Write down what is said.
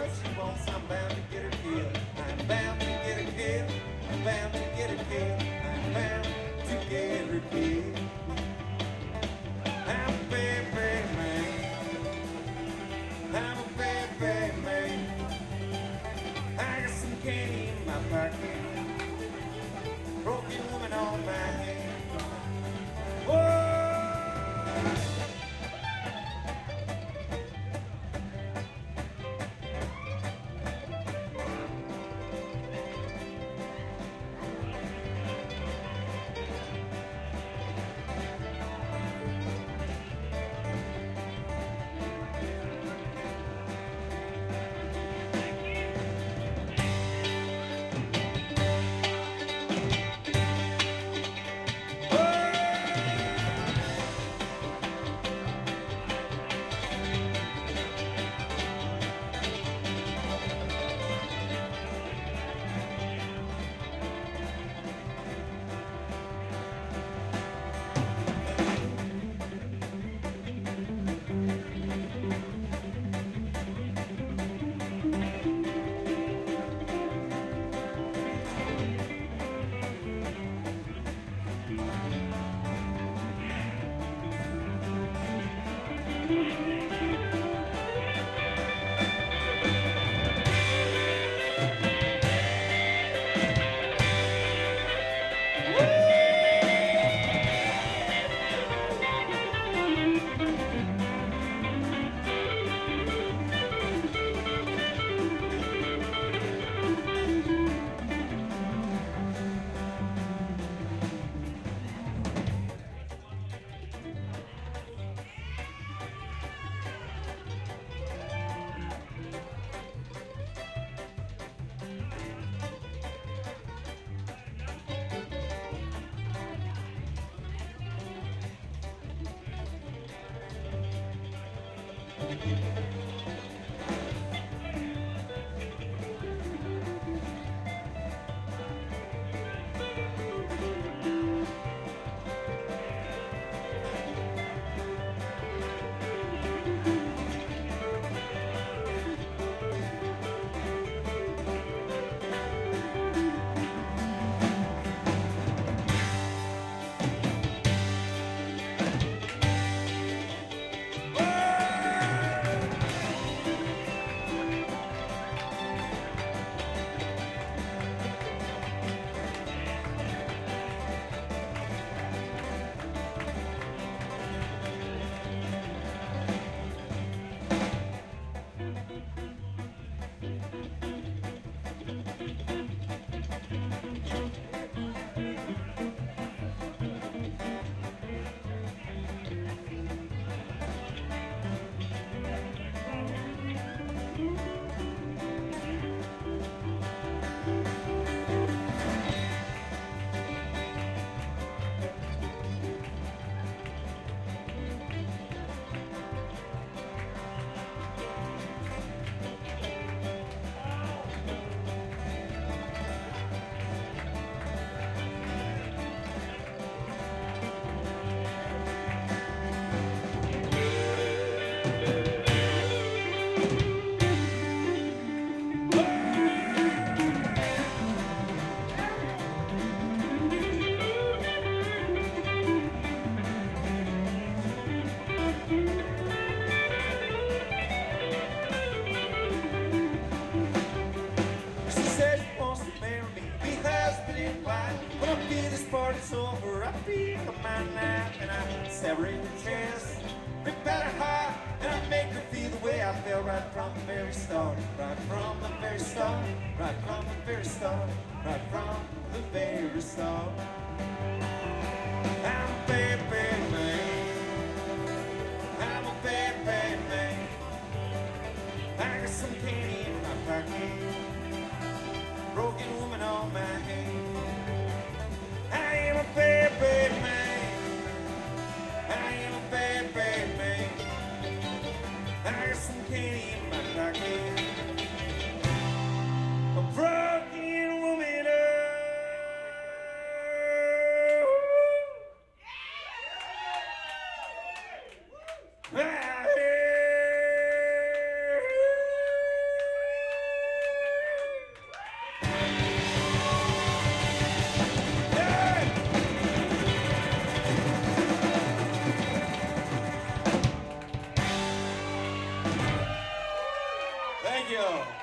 what she wants. I'm bound to get her killed. I'm bound to get her killed. I'm bound to get her killed. I'm bound to get her killed. I'm a bad, bad man. I'm a bad, bad man. I got some candy in my pocket. Broken woman on my hand. Whoa! Party's over, I pick up my knife and I stab her in the chest, rip out her heart, and I make her feel the way I felt right from the very start, right from the very start, right from the very start, right from the very start. I'm a bad, bad man. I'm a bad, bad man. I got some candy in my pocket, broken woman on my hand. I am a bad, bad man. I am a bad, bad man. I got some candy in my pocket. A broken woman. you.